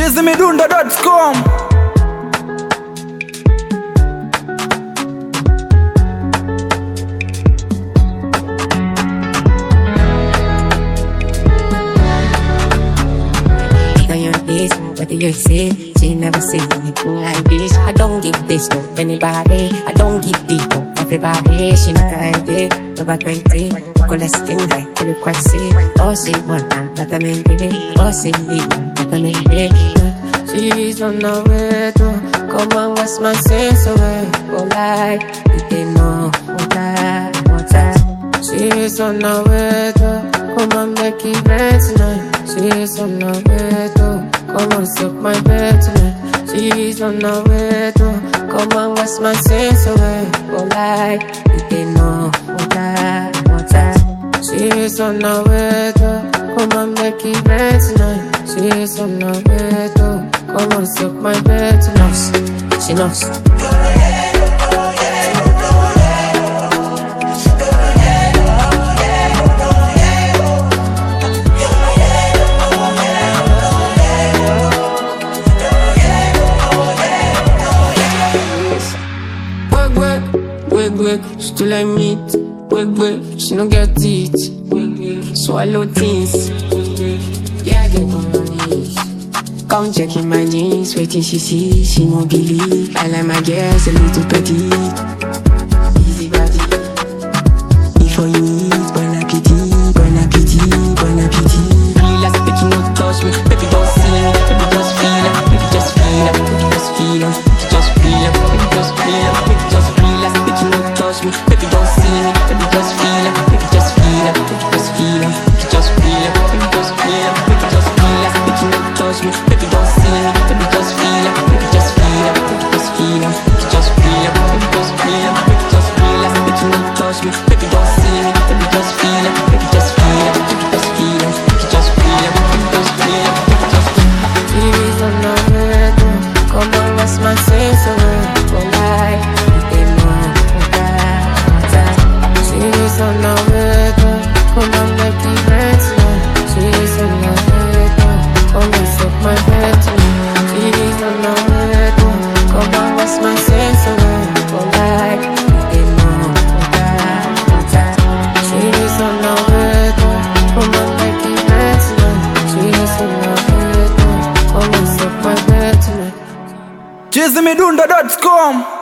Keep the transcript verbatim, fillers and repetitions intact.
chizzy midundo dot com. What do you say? She never say anything like this. I don't give this to anybody. I don't give this to everybody. She not like this. Over twenty, chocolate skin like to the quasi. Oh, she want that I mean, baby. Oh, she need that I mean, baby. She's on the way to come and wash my sense away. Oh, like you didn't know what I, what I. She's on the way to come and make it right tonight. She's on the way to come and soak my bed tonight. She's on the way to come and wash my sins away. Oh, like you didn't know what I, what I. She's on the way to come and make it right tonight. She's on the way to come and soak my bed tonight. She knows. She do like meat, wig wig, she don't get teeth. Swallow things, yeah, I get on my knees. Come check in my jeans, waiting she see, she won't believe. I like my girls a little petite, easy body. Before you eat, bon appetit, bon appetit, bon appetit. Real as baby, no touch me, baby don't see me, baby just feel it, baby just feel it, baby just feel it, baby just feel it, baby just feel it, baby just feel it, baby no touch me, baby don't see me, baby just feel it, baby just feel it, baby just feel it, baby just feel it, baby just feel it, baby just feel it, baby no touch me, baby don't see me, baby just feel it, baby just feel it, baby just feel it, baby just feel it, baby just feel it, baby just feel it, baby no touch me, baby don't see me, baby just feel it, baby just feel it, baby just feel it, baby just feel it, baby just feel it, baby just feel it. She's on the way to come and wash my sins away. Oh, like you didn't know what I, what I. She's on the way to come and make it right tonight. She's on the way to come and soak my bed tonight. She's on the way to come and wash my sins away. Oh, like you didn't know what I, what I. She's on the way to come and make it right tonight. She's on the way to come and soak my bed tonight. chizzy midundo dot com.